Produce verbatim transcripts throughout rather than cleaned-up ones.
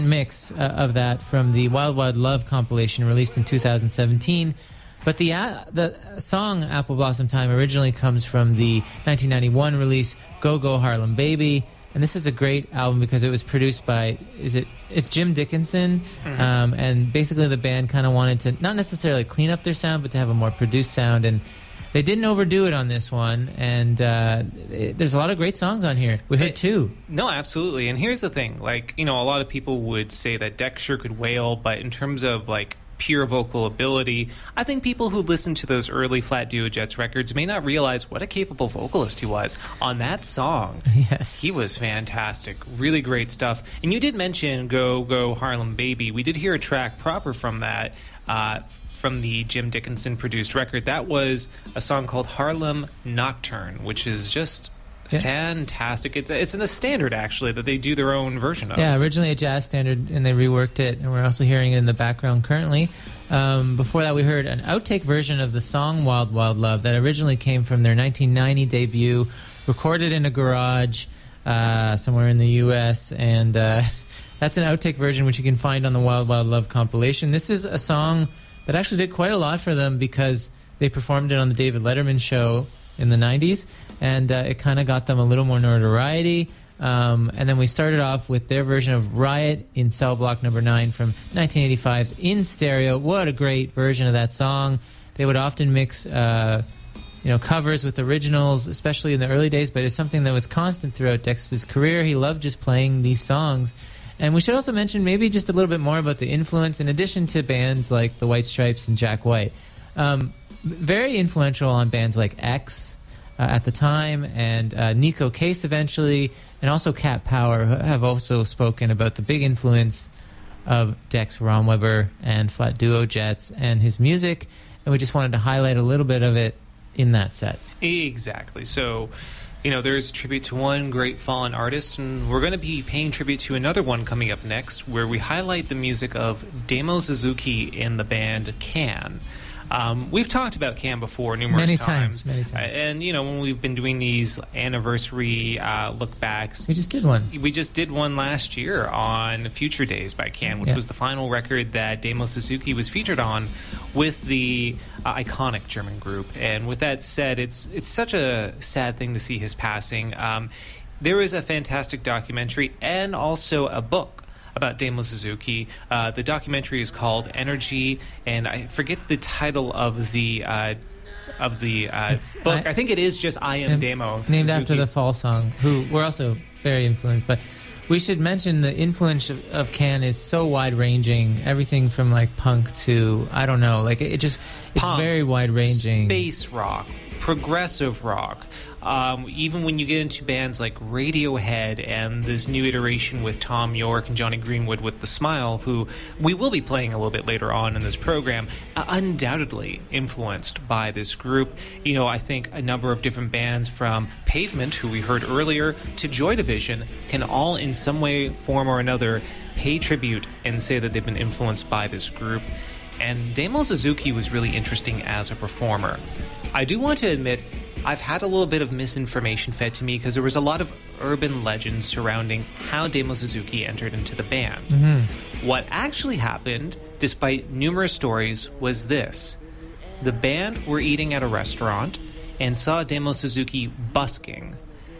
mix uh, of that from the Wild Wild Love compilation released in two thousand seventeen. But the uh, the song Apple Blossom Time originally comes from the nineteen ninety-one release Go Go Harlem Baby. And this is a great album because it was produced by, is it, it's Jim Dickinson. Mm-hmm. Um, and basically the band kind of wanted to not necessarily clean up their sound, but to have a more produced sound. And they didn't overdo it on this one. And uh, it, there's a lot of great songs on here. We heard it, two. No, absolutely. And here's the thing. Like, you know, a lot of people would say that Dexter could wail, but in terms of, like, pure vocal ability, I think people who listen to those early Flat Duo Jets records may not realize what a capable vocalist he was on that song. Yes. He was fantastic. Really great stuff. And you did mention Go Go Harlem Baby. We did hear a track proper from that, uh, from the Jim Dickinson produced record. That was a song called Harlem Nocturne, which is just yeah. fantastic. It's it's in a standard, actually, that they do their own version of. Yeah, originally a jazz standard, and they reworked it, and we're also hearing it in the background currently. Um, before that, we heard an outtake version of the song Wild Wild Love that originally came from their nineteen ninety debut, recorded in a garage uh, somewhere in the U S, and uh, that's an outtake version which you can find on the Wild Wild Love compilation. This is a song that actually did quite a lot for them because they performed it on the David Letterman show in the nineties, and uh, it kind of got them a little more notoriety. Um, and then we started off with their version of Riot in Cell Block Number nine from nineteen eighty-five's In Stereo. What a great version of that song. They would often mix uh, you know, covers with originals, especially in the early days, but it's something that was constant throughout Dex's career. He loved just playing these songs. And we should also mention maybe just a little bit more about the influence, in addition to bands like the White Stripes and Jack White. Um, very influential on bands like X uh, at the time, and uh, Nico Case eventually, and also Cat Power have also spoken about the big influence of Dex Romweber and Flat Duo Jets and his music, and we just wanted to highlight a little bit of it in that set. Exactly. So, you know, there's a tribute to one great fallen artist, and we're going to be paying tribute to another one coming up next, where we highlight the music of Damo Suzuki in the band Can. Um, we've talked about Can before numerous many times. times. Many times. Uh, and, you know, when we've been doing these anniversary uh, look-backs... We just did one. We just did one last year on Future Days by Can, which yeah. was the final record that Damo Suzuki was featured on with the uh, iconic German group. And with that said, it's it's such a sad thing to see his passing. Um, there is a fantastic documentary and also a book about Damo Suzuki. Uh, the documentary is called Energy, and I forget the title of the uh, of the uh, book. I, I think it is just I Am Damo named Suzuki. after the Fall song, who were also very influenced. But we should mention the influence of, of Can is so wide-ranging. Everything from like punk to, I don't know, like it, it just, it's punk, very wide-ranging. Space rock, progressive rock. Um, even when you get into bands like Radiohead and this new iteration with Tom York and Johnny Greenwood with The Smile, who we will be playing a little bit later on in this program, uh, undoubtedly influenced by this group. You know, I think a number of different bands from Pavement, who we heard earlier, to Joy Division can all in some way, form or another pay tribute and say that they've been influenced by this group. And Damo Suzuki was really interesting as a performer. I do want to admit I've had a little bit of misinformation fed to me because there was a lot of urban legends surrounding how Damo Suzuki entered into the band. Mm-hmm. What actually happened, despite numerous stories, was this. The band were eating at a restaurant and saw Damo Suzuki busking.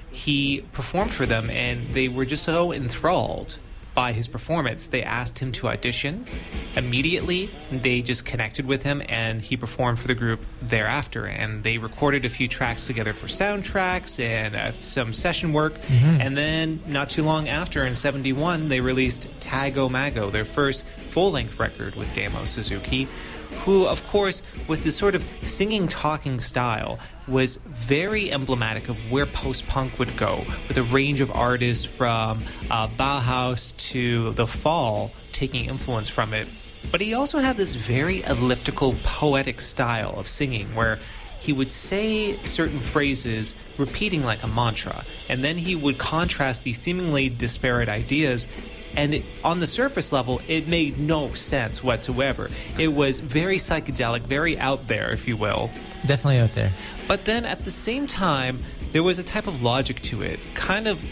He performed for them, and they were just so enthralled by his performance, they asked him to audition. Immediately, they just connected with him, and he performed for the group thereafter. And they recorded a few tracks together for soundtracks and uh, some session work. Mm-hmm. And then, not too long after, in seventy-one, they released Tago Mago, their first full-length record with Damo Suzuki, who, of course, with this sort of singing, talking style, was very emblematic of where post-punk would go, with a range of artists from uh, Bauhaus to The Fall taking influence from it. But he also had this very elliptical, poetic style of singing, where he would say certain phrases repeating like a mantra, and then he would contrast these seemingly disparate ideas. And it, on the surface level, it made no sense whatsoever. It was very psychedelic, very out there, if you will. Definitely out there. But then at the same time, there was a type of logic to it, kind of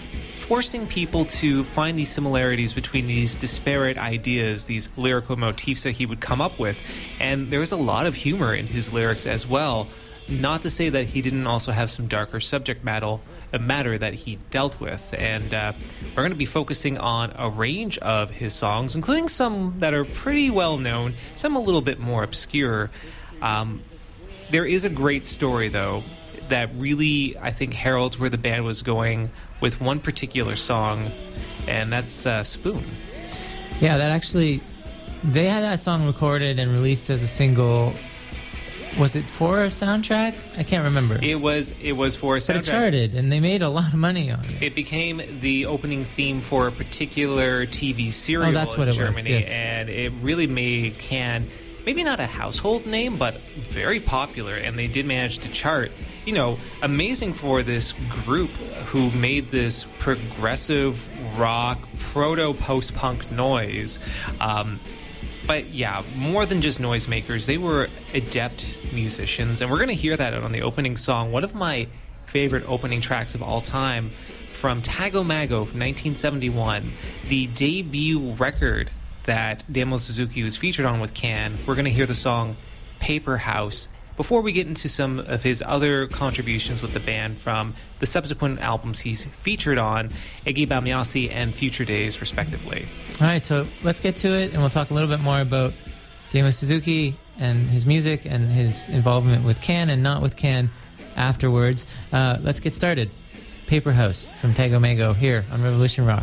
forcing people to find these similarities between these disparate ideas, these lyrical motifs that he would come up with. And there was a lot of humor in his lyrics as well. Not to say that he didn't also have some darker subject matter, matter that he dealt with. And uh, we're going to be focusing on a range of his songs, including some that are pretty well known, some a little bit more obscure. Um, there is a great story, though, that really, I think, heralds where the band was going with one particular song, and that's uh, Spoon. Yeah, that actually, they had that song recorded and released as a single. Was it for a soundtrack? I can't remember. It was It was for a soundtrack. But it charted, and they made a lot of money on it. It became the opening theme for a particular T V serial oh, that's in what it Germany, was, yes. And it really made Can, maybe not a household name, but very popular, and they did manage to chart. You know, amazing for this group who made this progressive rock, proto-post-punk noise. Um, but yeah, more than just noisemakers, they were adept musicians, and we're going to hear that on the opening song. One of my favorite opening tracks of all time from Tago Mago from nineteen seventy-one, the debut record that Damo Suzuki was featured on with Can. We're going to hear the song Paper House before we get into some of his other contributions with the band from the subsequent albums he's featured on, Egi Bamyasi and Future Days, respectively. All right, so let's get to it, and we'll talk a little bit more about Damo Suzuki and his music and his involvement with Can and not with Can afterwards. Uh, let's get started. Paper House from Tago Mago here on Revolution Rock.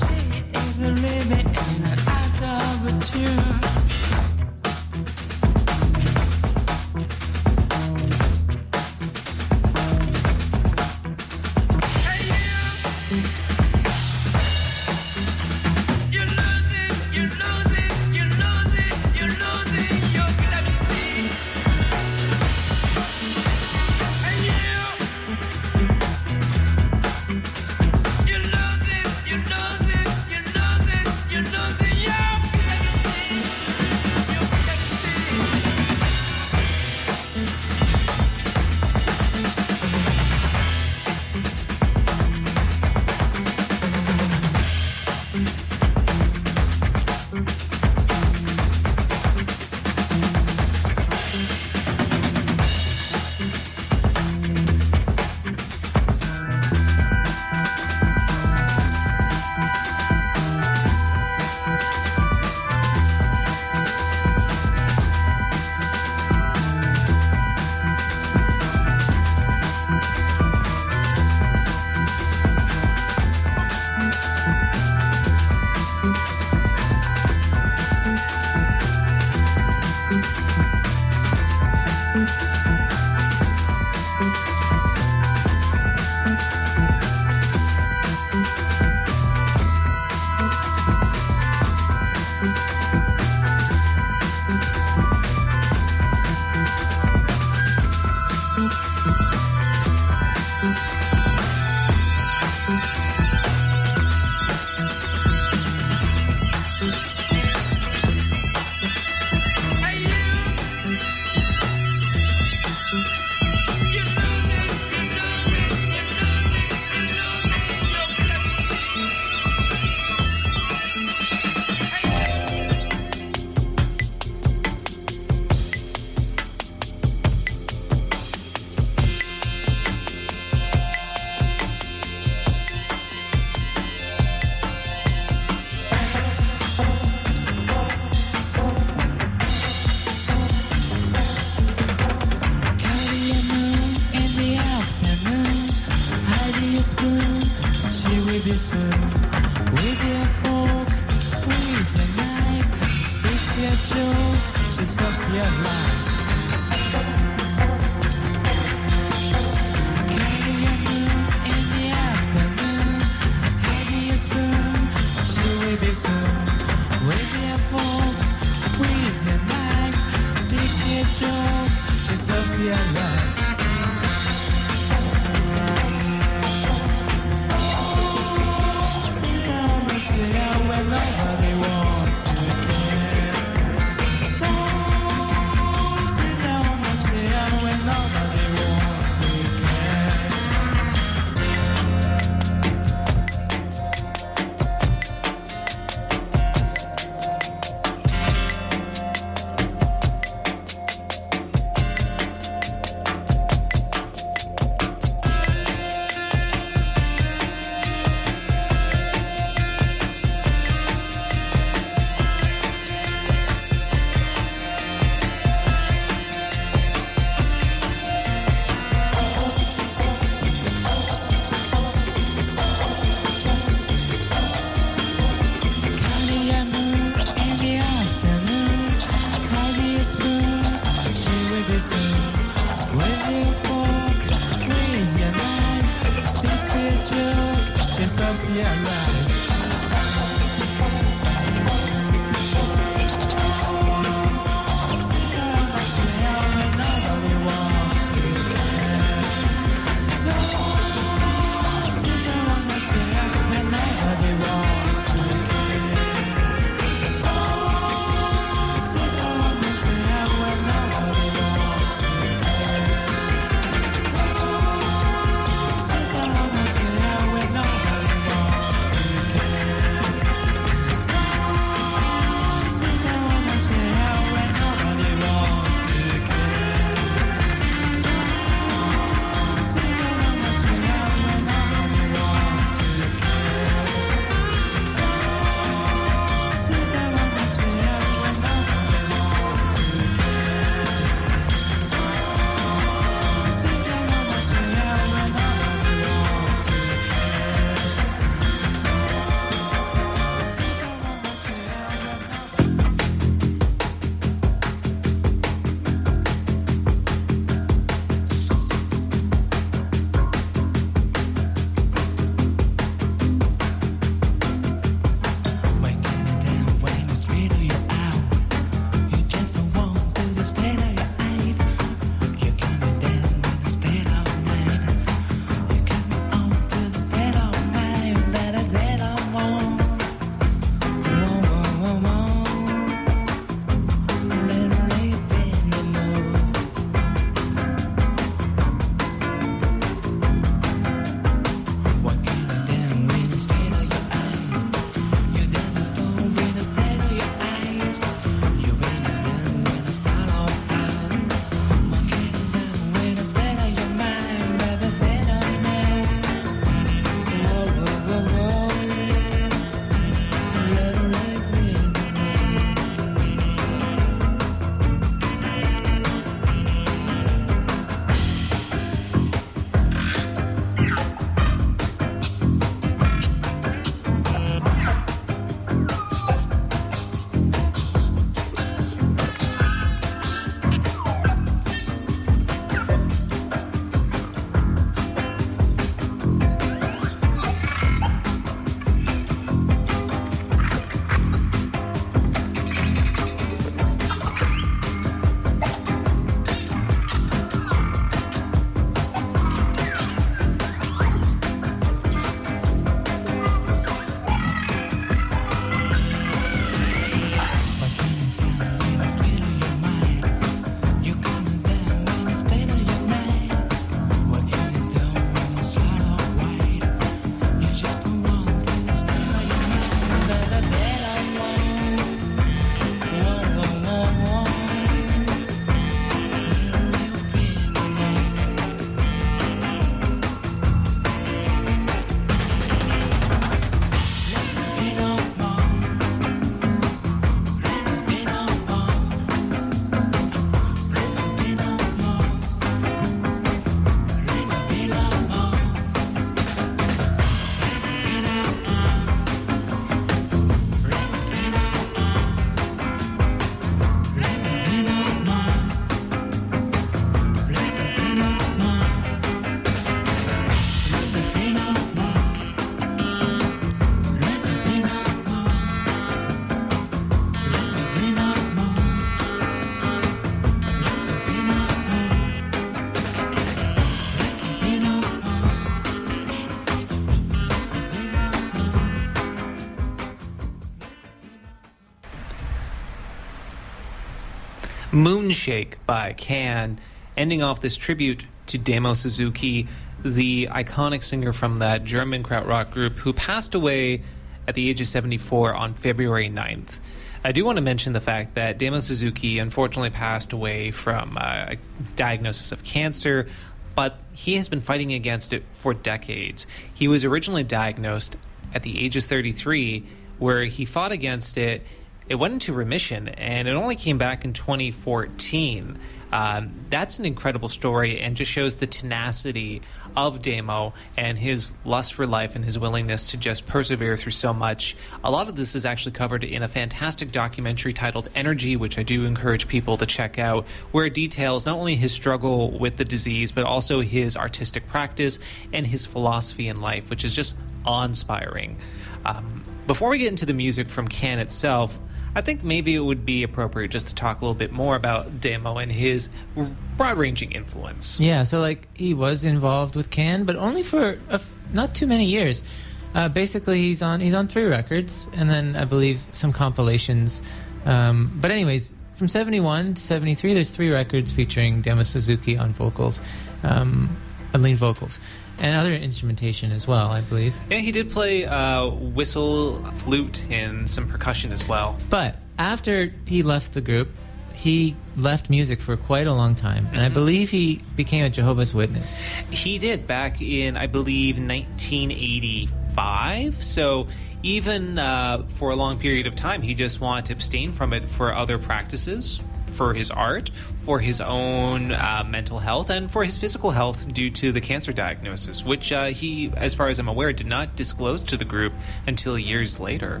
Moonshake by Can, ending off this tribute to Damo Suzuki, the iconic singer from that German krautrock group who passed away at the age of seventy-four on February ninth. I do want to mention the fact that Damo Suzuki unfortunately passed away from uh, a diagnosis of cancer, but he has been fighting against it for decades. He was originally diagnosed at the age of thirty-three, where he fought against it. It went into remission, and it only came back in twenty fourteen. Um, that's an incredible story and just shows the tenacity of Damo and his lust for life and his willingness to just persevere through so much. A lot of this is actually covered in a fantastic documentary titled Energy, which I do encourage people to check out, where it details not only his struggle with the disease, but also his artistic practice and his philosophy in life, which is just awe-inspiring. Um, before we get into the music from Can itself, I think maybe it would be appropriate just to talk a little bit more about Damo and his broad-ranging influence. Yeah, so like he was involved with Can, but only for a f- not too many years. Uh, basically, he's on he's on three records, and then I believe some compilations. Um, but anyways, from seventy-one to seventy-three, there's three records featuring Damo Suzuki on vocals, um, on lead vocals. And other instrumentation as well, I believe. Yeah, he did play uh, whistle, flute, and some percussion as well. But after he left the group, he left music for quite a long time. And mm-hmm. I believe he became a Jehovah's Witness. He did back in, I believe, nineteen eighty-five. So even uh, for a long period of time, he just wanted to abstain from it for other practices, for his art, for his own uh, mental health, and for his physical health due to the cancer diagnosis, which uh, he, as far as I'm aware, did not disclose to the group until years later.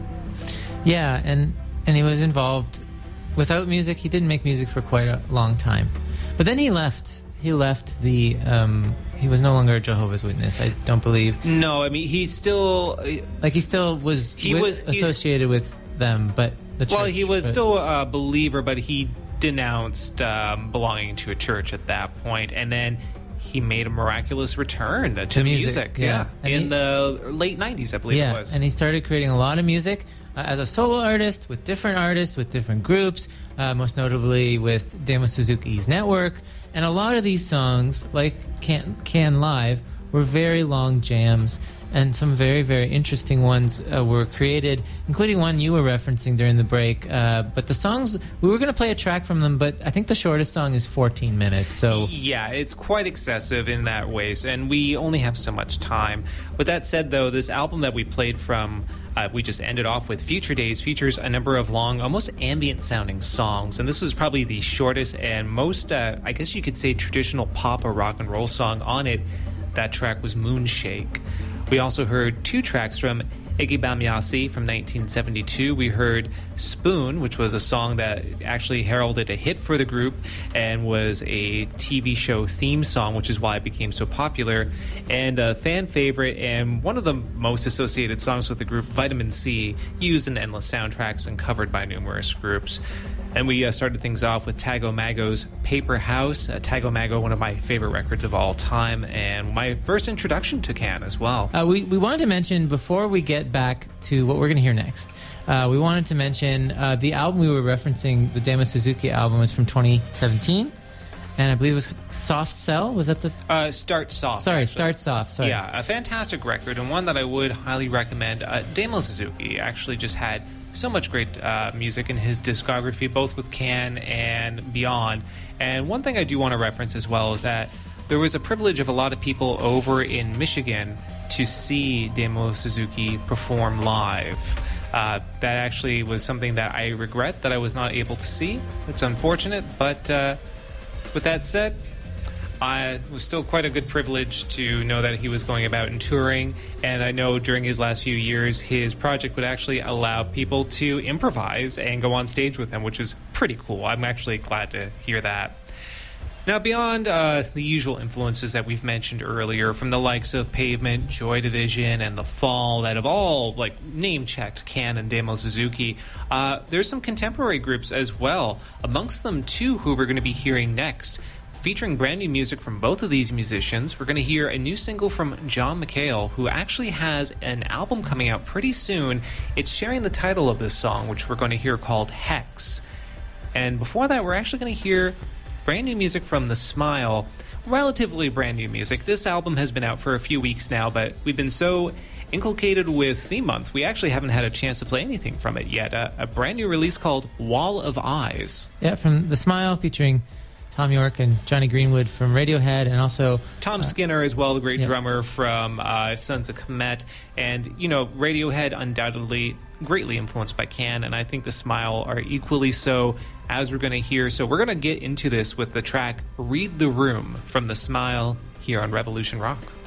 Yeah, and, and he was involved. Without music, he didn't make music for quite a long time. But then he left. He left the... Um, he was no longer a Jehovah's Witness, I don't believe. No, I mean, he's still... Like, he still was, he with, was associated with them, but the church... Well, he was but, still a believer, but he denounced um, belonging to a church at that point, and then he made a miraculous return to, to music, music yeah, yeah. in he, the late nineties, I believe yeah, it was. And he started creating a lot of music uh, as a solo artist with different artists, with different groups, uh, most notably with Damo Suzuki's Network, and a lot of these songs, like Can, Can Live, were very long jams, and some very, very interesting ones uh, were created, including one you were referencing during the break. Uh, but the songs, we were going to play a track from them, but I think the shortest song is fourteen minutes. So yeah, it's quite excessive in that way, and we only have so much time. With that said, though, this album that we played from, uh, we just ended off with Future Days, features a number of long, almost ambient-sounding songs, and this was probably the shortest and most, uh, I guess you could say, traditional pop or rock and roll song on it. That track was Moonshake. We also heard two tracks from Iggy Bamyasi from nineteen seventy-two. We heard Spoon, which was a song that actually heralded a hit for the group and was a T V show theme song, which is why it became so popular, and a fan favorite and one of the most associated songs with the group, Vitamin C, used in endless soundtracks and covered by numerous groups. And we uh, started things off with Tago Mago's Paper House. Uh, Tago Mago, one of my favorite records of all time, and my first introduction to Can as well. Uh, we, we wanted to mention, before we get back to what we're going to hear next, uh, we wanted to mention uh, the album we were referencing, the Damo Suzuki album, is from twenty seventeen, and I believe it was Soft Cell. Was that the... Uh, Start Soft. Sorry, actually. Start Soft. Sorry. Yeah, a fantastic record, and one that I would highly recommend. Uh, Damo Suzuki actually just had so much great uh, music in his discography, both with Can and beyond. And one thing I do want to reference as well is that there was a privilege of a lot of people over in Michigan to see Damo Suzuki perform live. Uh, that actually was something that I regret that I was not able to see. It's unfortunate, but uh, with that said, Uh, it was still quite a good privilege to know that he was going about and touring, and I know during his last few years his project would actually allow people to improvise and go on stage with him, which is pretty cool. I'm actually glad to hear that. Now, beyond uh, the usual influences that we've mentioned earlier, from the likes of Pavement, Joy Division, and The Fall, that have all like name-checked Can and Damo Suzuki, uh, there's some contemporary groups as well, amongst them two who we're going to be hearing next. Featuring brand new music from both of these musicians, we're going to hear a new single from John McHale, who actually has an album coming out pretty soon. It's sharing the title of this song, which we're going to hear, called Hex. And before that, we're actually going to hear brand new music from The Smile. Relatively brand new music. This album has been out for a few weeks now, but we've been so inculcated with Theme Month, we actually haven't had a chance to play anything from it yet. Uh, a brand new release called Wall of Eyes. Yeah, from The Smile, featuring Tom York and Johnny Greenwood from Radiohead, and also Tom uh, Skinner as well, the great yeah. drummer from uh, Sons of Kemet. And, you know, Radiohead undoubtedly greatly influenced by Can, and I think The Smile are equally so, as we're going to hear. So we're going to get into this with the track Read the Room from The Smile here on Revolution Rock.